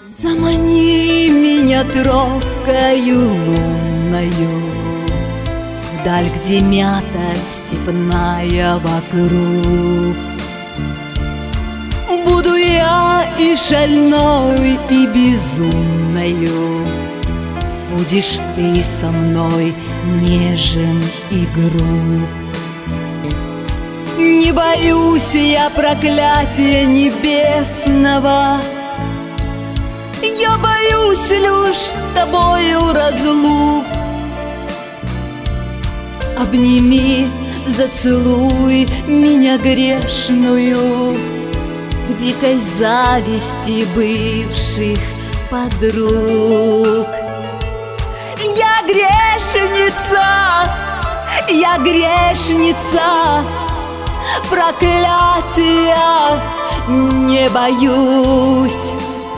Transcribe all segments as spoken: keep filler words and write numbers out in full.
Замани меня тропкою лунною вдаль, где мята степная вокруг. Буду я и шальной, и безумною, будешь ты со мной нежен и груб. Не боюсь я проклятия небесного, я боюсь лишь с тобою разлук. Обними, зацелуй меня грешную к дикой зависти бывших подруг. Я грешница, я грешница, проклятия не боюсь.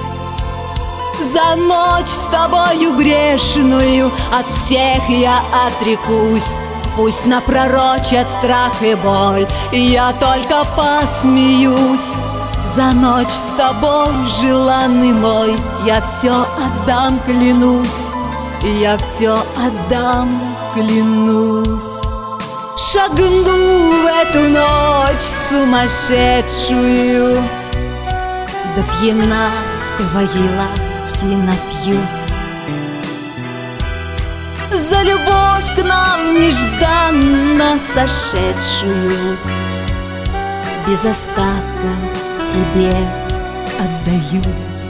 За ночь с тобою грешную от всех я отрекусь. Пусть напророчат страх и боль, я только посмеюсь. За ночь с тобой, желанный мой, я все отдам, клянусь. Я все отдам, клянусь. Шагну в эту ночь сумасшедшую, да пьяна твоей ласки напьюсь. За любовь к нам нежданно сошедшую, без остатка тебе отдаюсь.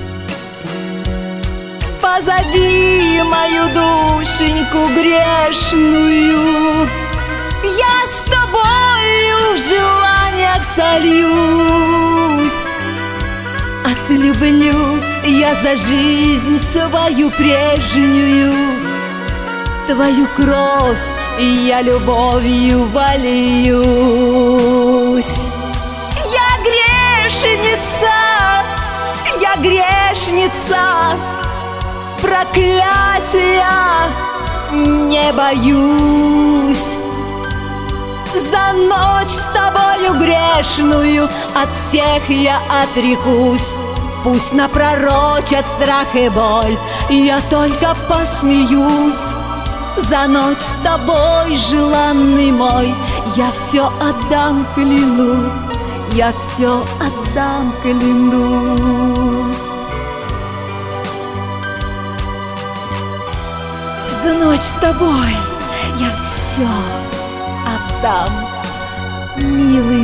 Позови мою душеньку грешную, я с тобою в желаниях сольюсь. Отлюблю я за жизнь свою прежнюю, твою кровь я любовью вольюсь. Я грешница, я грешница, проклятия не боюсь. За ночь с тобою грешную от всех я отрекусь. Пусть напророчат страх и боль, я только посмеюсь. За ночь с тобой, желанный мой, я все отдам, клянусь. Я все отдам, клянусь. За ночь с тобой я все отдам, милый